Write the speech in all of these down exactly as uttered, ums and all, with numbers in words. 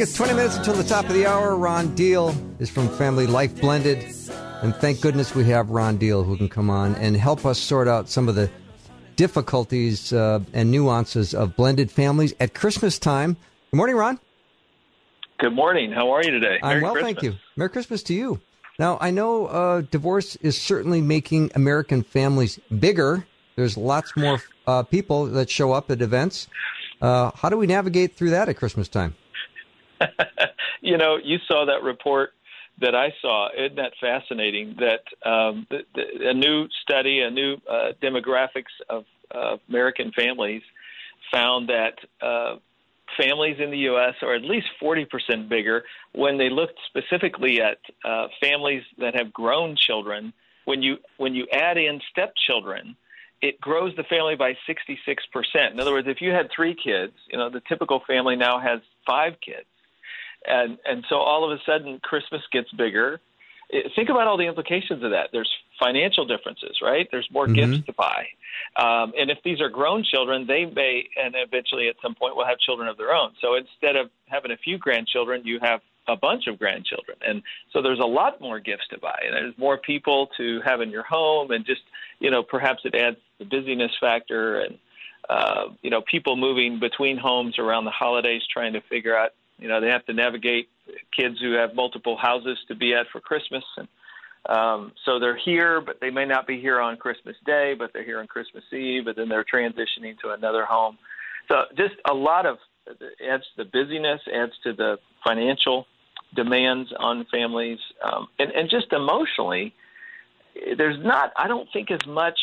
it's twenty minutes until the top of the hour. Ron Deal is from Family Life Blended. And thank goodness we have Ron Deal who can come on and help us sort out some of the difficulties uh, and nuances of blended families at Christmas time. Good morning, Ron. Good morning. How are you today? I'm Merry well, Christmas. thank you. Merry Christmas to you. Now, I know uh, divorce is certainly making American families bigger. There's lots more uh, people that show up at events. Uh, how do we navigate through that at Christmas time? You know, you saw that report that I saw. Isn't that fascinating that um, the, the, a new study, a new uh, demographics of uh, American families found that uh, families in the U S are at least forty percent bigger when they looked specifically at uh, families that have grown children. When you when you add in stepchildren, it grows the family by sixty-six percent. In other words, if you had three kids, you know, the typical family now has five kids. And and so all of a sudden, Christmas gets bigger. It, think about all the implications of that. There's financial differences, right? There's more mm-hmm. gifts to buy. Um, and if these are grown children, they may, and eventually at some point will have children of their own. So instead of having a few grandchildren, you have a bunch of grandchildren. And so there's a lot more gifts to buy. And there's more people to have in your home. And just, you know, perhaps it adds the busyness factor and, uh, you know, people moving between homes around the holidays trying to figure out, you know, they have to navigate kids who have multiple houses to be at for Christmas. And um, so they're here, but they may not be here on Christmas Day, but they're here on Christmas Eve, but then they're transitioning to another home. So just a lot of adds to the busyness, adds to the financial demands on families. Um, and, and just emotionally, there's not, I don't think, as much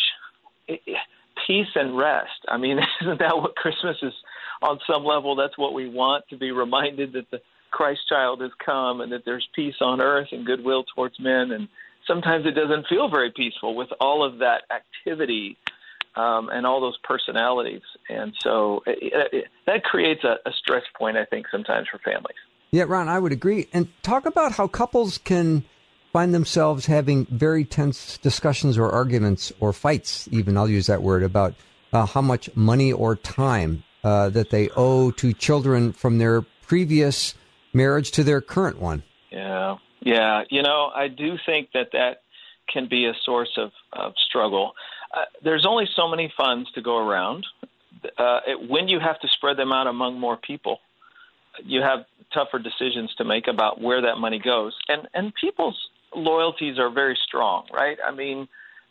peace and rest. I mean, isn't that what Christmas is? On some level, that's what we want, to be reminded that the Christ child has come and that there's peace on earth and goodwill towards men. And sometimes it doesn't feel very peaceful with all of that activity um, and all those personalities. And so it, it, that creates a, a stress point, I think, sometimes for families. Yeah, Ron, I would agree. And talk about how couples can find themselves having very tense discussions or arguments or fights, even, I'll use that word, about uh, how much money or time Uh, that they owe to children from their previous marriage to their current one. Yeah, yeah. You know, I do think that that can be a source of, of struggle. Uh, there's only so many funds to go around. Uh, it, when you have to spread them out among more people, you have tougher decisions to make about where that money goes. And, and people's loyalties are very strong, right? I mean,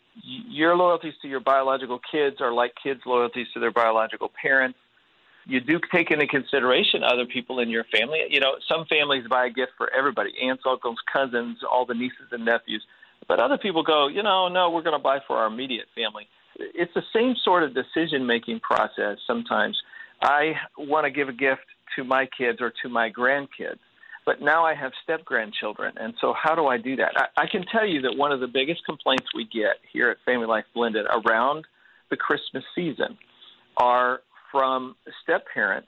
your loyalties to your biological kids are like kids' loyalties to their biological parents. You do take into consideration other people in your family. You know, some families buy a gift for everybody, aunts, uncles, cousins, all the nieces and nephews. But other people go, you know, no, we're going to buy for our immediate family. It's the same sort of decision-making process sometimes. I want to give a gift to my kids or to my grandkids, but now I have step-grandchildren. And so how do I do that? I, I can tell you that one of the biggest complaints we get here at Family Life Blended around the Christmas season are from step-parents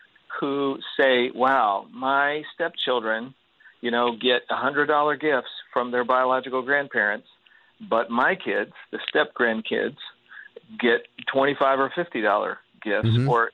who say, wow, my stepchildren, you know, get one hundred dollars gifts from their biological grandparents, but my kids, the step-grandkids, get twenty-five dollars or fifty dollars gifts. Mm-hmm. or,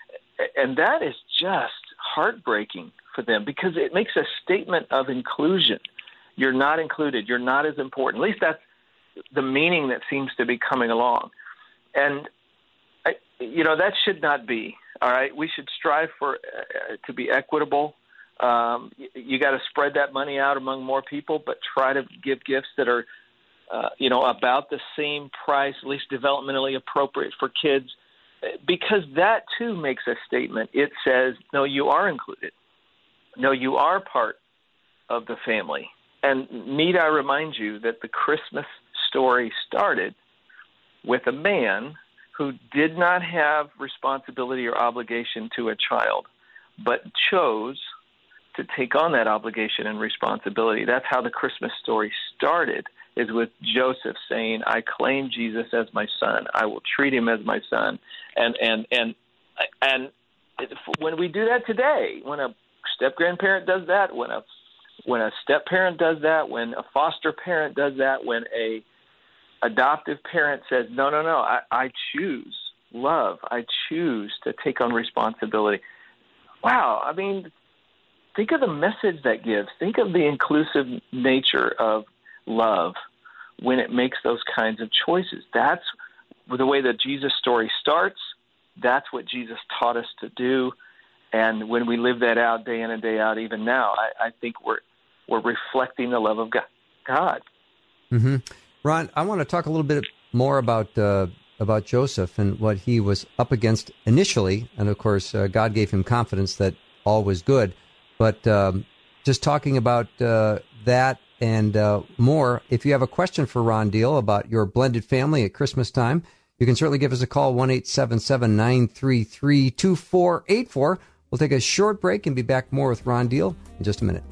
And that is just heartbreaking for them because it makes a statement of inclusion. You're not included. You're not as important. At least that's the meaning that seems to be coming along. And I, you know, that should not be, all right? We should strive for uh, to be equitable. Um, you you got to spread that money out among more people, but try to give gifts that are, uh, you know, about the same price, at least developmentally appropriate for kids, because that, too, makes a statement. It says, no, you are included. No, you are part of the family. And need I remind you that the Christmas story started with a man who did not have responsibility or obligation to a child, but chose to take on that obligation and responsibility. That's how the Christmas story started, is with Joseph saying, I claim Jesus as my son. I will treat him as my son. And and and and when we do that today, when a step-grandparent does that, when a when a step-parent does that, when a foster parent does that, when a adoptive parent says, no, no, no, I, I choose love. I choose to take on responsibility. Wow, I mean, think of the message that gives. Think of the inclusive nature of love when it makes those kinds of choices. That's the way the Jesus story starts. That's what Jesus taught us to do. And when we live that out day in and day out, even now, I, I think we're we're reflecting the love of God. Mm-hmm. Ron, I want to talk a little bit more about uh, about Joseph and what he was up against initially. And, of course, uh, God gave him confidence that all was good. But um, just talking about uh, that and uh, more, if you have a question for Ron Deal about your blended family at Christmas time, you can certainly give us a call, one eight seven seven, nine three three, two four eight four. We'll take a short break and be back more with Ron Deal in just a minute.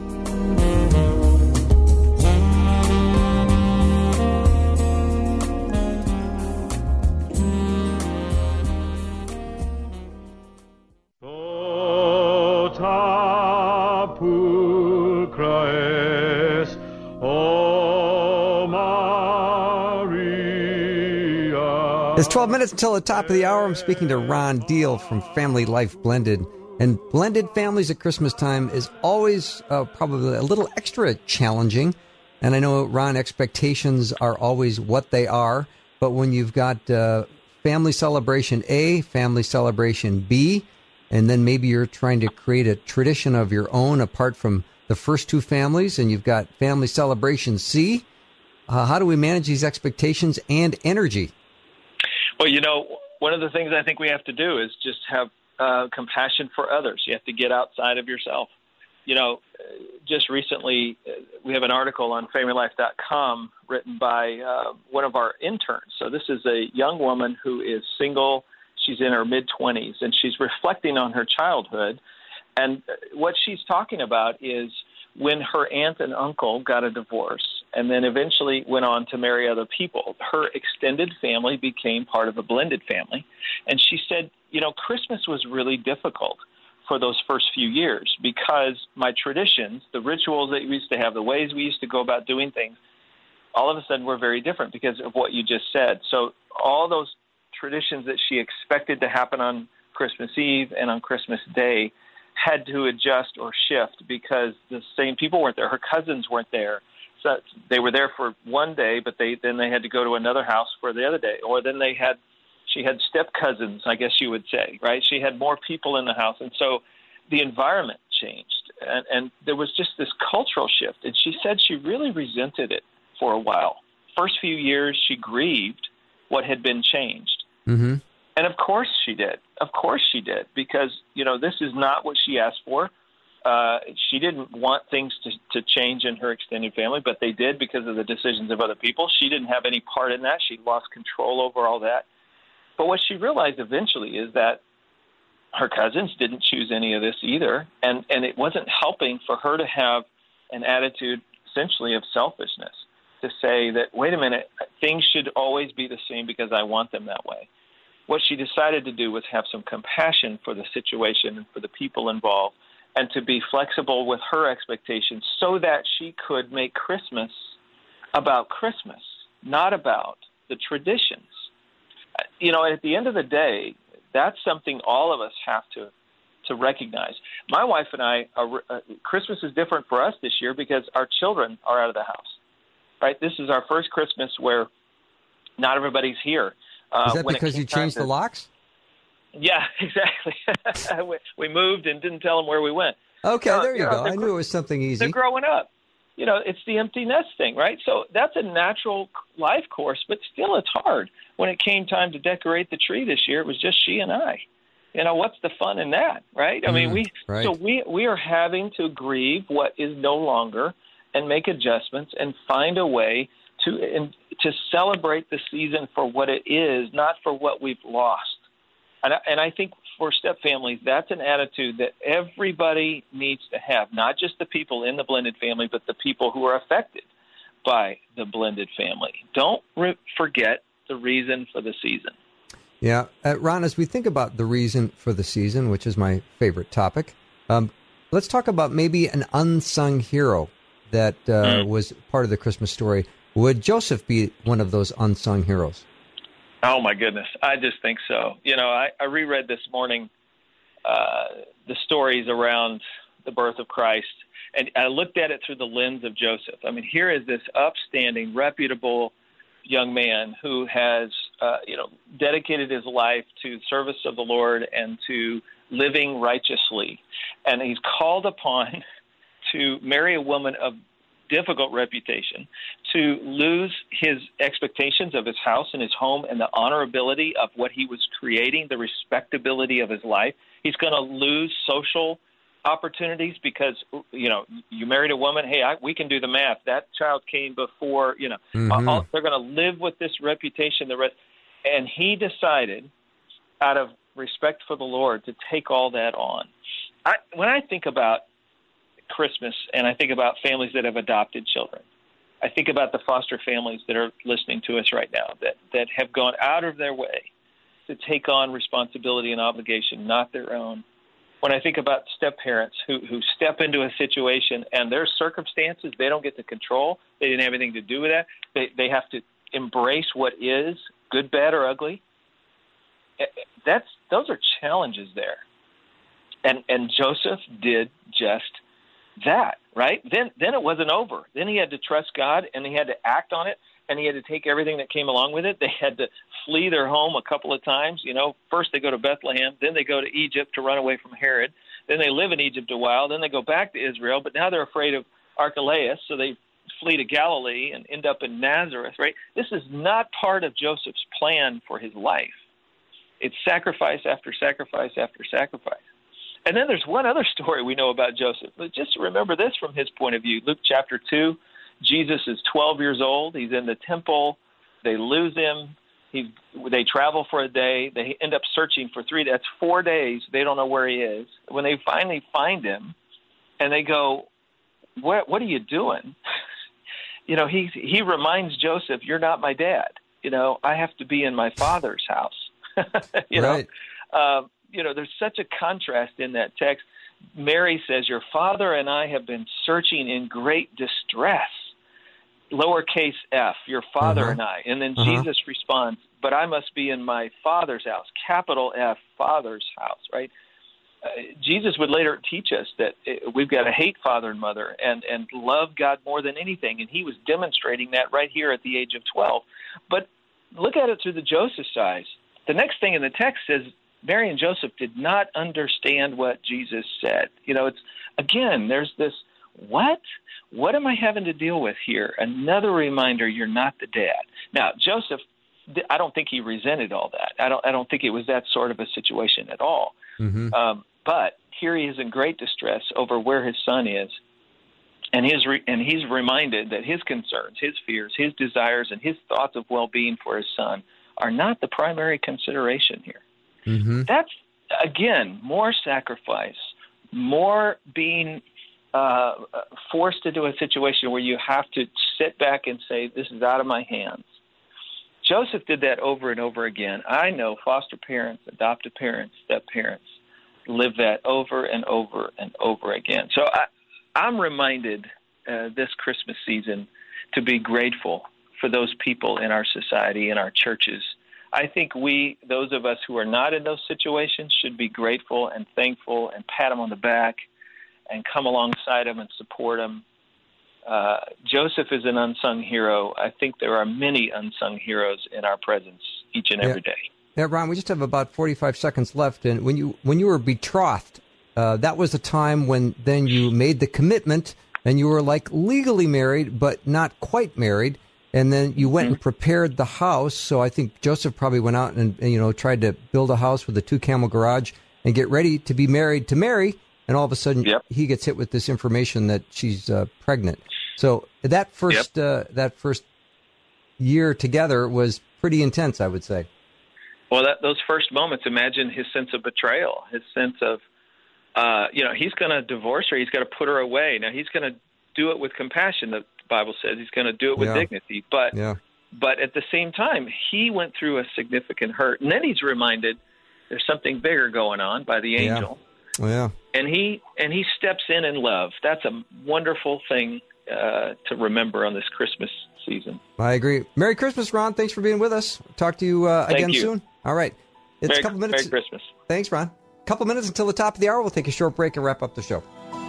It's twelve minutes until the top of the hour. I'm speaking to Ron Deal from Family Life Blended. And blended families at Christmas time is always uh, probably a little extra challenging. And I know, Ron, expectations are always what they are. But when you've got uh, family celebration A, family celebration B, and then maybe you're trying to create a tradition of your own apart from the first two families, and you've got family celebration C, uh, how do we manage these expectations and energy? Well, you know, one of the things I think we have to do is just have uh, compassion for others. You have to get outside of yourself. You know, just recently, uh, we have an article on family life dot com written by uh, one of our interns. So this is a young woman who is single. She's in her mid-twenties, and she's reflecting on her childhood. And what she's talking about is when her aunt and uncle got a divorce and then eventually went on to marry other people, her extended family became part of a blended family. And she said, you know, Christmas was really difficult for those first few years because my traditions, the rituals that we used to have, the ways we used to go about doing things, all of a sudden were very different because of what you just said. So all those traditions that she expected to happen on Christmas Eve and on Christmas Day had to adjust or shift because the same people weren't there. Her cousins weren't there. So they were there for one day, but they then they had to go to another house for the other day. Or then they had, she had step cousins, I guess you would say, right? She had more people in the house. And so the environment changed. And, and there was just this cultural shift. And she said she really resented it for a while. First few years, she grieved what had been changed. Mm-hmm. And of course she did. Of course she did, because, you know, this is not what she asked for. Uh, she didn't want things to, to change in her extended family, but they did because of the decisions of other people. She didn't have any part in that. She lost control over all that. But what she realized eventually is that her cousins didn't choose any of this either, and, and it wasn't helping for her to have an attitude essentially of selfishness, to say that, wait a minute, things should always be the same because I want them that way. What she decided to do was have some compassion for the situation and for the people involved and to be flexible with her expectations so that she could make Christmas about Christmas, not about the traditions. You know, at the end of the day, that's something all of us have to to recognize. My wife and I, are, uh, Christmas is different for us this year because our children are out of the house, right? This is our first Christmas where not everybody's here. Uh, Is that because you changed to, the locks? Yeah, exactly. we, we moved and didn't tell them where we went. Okay, uh, there you, you know, go. I knew it was something easy. They're growing up. You know, it's the empty nest thing, right? So that's a natural life course, but still it's hard. When it came time to decorate the tree this year, it was just she and I. You know, what's the fun in that, right? I mm, mean, we right. so we we are having to grieve what is no longer and make adjustments and find a way to and, to celebrate the season for what it is, not for what we've lost. And I, and I think for step families, that's an attitude that everybody needs to have, not just the people in the blended family, but the people who are affected by the blended family. Don't re- forget the reason for the season. Yeah. Uh, Ron, as we think about the reason for the season, which is my favorite topic, um, let's talk about maybe an unsung hero that uh, mm. was part of the Christmas story. Would Joseph be one of those unsung heroes? Oh, my goodness. I just think so. You know, I, I reread this morning uh, the stories around the birth of Christ, and I looked at it through the lens of Joseph. I mean, here is this upstanding, reputable young man who has, uh, you know, dedicated his life to service of the Lord and to living righteously. And he's called upon to marry a woman of difficult reputation, to lose his expectations of his house and his home and the honorability of what he was creating, the respectability of his life. He's going to lose social opportunities because, you know, you married a woman, hey, I, we can do the math. That child came before, you know, mm-hmm. all, they're going to live with this reputation. The rest, and he decided, out of respect for the Lord, to take all that on. I, when I think about Christmas and I think about families that have adopted children, I think about the foster families that are listening to us right now that, that have gone out of their way to take on responsibility and obligation, not their own. When I think about step-parents who, who step into a situation and their circumstances, they don't get to control. They didn't have anything to do with that. They, they have to embrace what is, good, bad, or ugly. That's those are challenges there. And and Joseph did just that, right? Then then it wasn't over. Then he had to trust God, and he had to act on it, and he had to take everything that came along with it. They had to flee their home a couple of times. You know, first they go to Bethlehem, then they go to Egypt to run away from Herod. Then they live in Egypt a while. Then they go back to Israel, but now they're afraid of Archelaus, so they flee to Galilee and end up in Nazareth, right? This is not part of Joseph's plan for his life. It's sacrifice after sacrifice after sacrifice. And then there's one other story we know about Joseph. But just remember this from his point of view. Luke chapter two, Jesus is twelve years old. He's in the temple. They lose him. He, they travel for a day. They end up searching for three. That's four days. They don't know where he is. When they finally find him, and they go, "What? What are you doing?" You know, he he reminds Joseph, "You're not my dad. You know, I have to be in my father's house." you right. know, uh, you know, there's such a contrast in that text. Mary says, "Your father and I have been searching in great distress." Lowercase f, your father uh-huh. and I. And then uh-huh. Jesus responds, "But I must be in my Father's house." Capital F, Father's house, right? Uh, Jesus would later teach us that uh, we've got to hate father and mother and, and love God more than anything. And he was demonstrating that right here at the age of twelve. But look at it through the Joseph eyes. The next thing in the text says Mary and Joseph did not understand what Jesus said. You know, it's, again, there's this, what? What am I having to deal with here? Another reminder, you're not the dad. Now, Joseph, I don't think he resented all that. I don't I don't think it was that sort of a situation at all. Mm-hmm. Um, but here he is in great distress over where his son is. And his re- and he's reminded that his concerns, his fears, his desires, and his thoughts of well-being for his son are not the primary consideration here. Mm-hmm. That's, again, more sacrifice, more being uh, forced into a situation where you have to sit back and say, this is out of my hands. Joseph did that over and over again. I know foster parents, adoptive parents, step-parents live that over and over and over again. So I, I'm reminded uh, this Christmas season to be grateful for those people in our society, in our churches. I think we, those of us who are not in those situations, should be grateful and thankful and pat them on the back and come alongside them and support them. Uh, Joseph is an unsung hero. I think there are many unsung heroes in our presence each and every yeah. day. Yeah, Ron, we just have about forty-five seconds left. And when you when you were betrothed, uh, that was a time when then you made the commitment and you were like legally married, but not quite married. And then you went mm-hmm. and prepared the house. So I think Joseph probably went out and, you know, tried to build a house with a two-camel garage and get ready to be married to Mary. And all of a sudden yep. he gets hit with this information that she's uh, pregnant. So that first yep. uh, that first year together was pretty intense, I would say. Well, that, those first moments, imagine his sense of betrayal, his sense of, uh, you know, he's going to divorce her. He's got to put her away. Now, he's going to do it with compassion. The Bible says he's going to do it with yeah. dignity. But yeah. but at the same time, he went through a significant hurt. And then he's reminded there's something bigger going on by the angel. Yeah. Oh, yeah. And he and he steps in in love. That's a wonderful thing uh, to remember on this Christmas season. I agree. Merry Christmas, Ron. Thanks for being with us. Talk to you uh, again you. soon. All right. It's Merry, a couple minutes. Merry Christmas. Thanks, Ron. A couple minutes until the top of the hour. We'll take a short break and wrap up the show.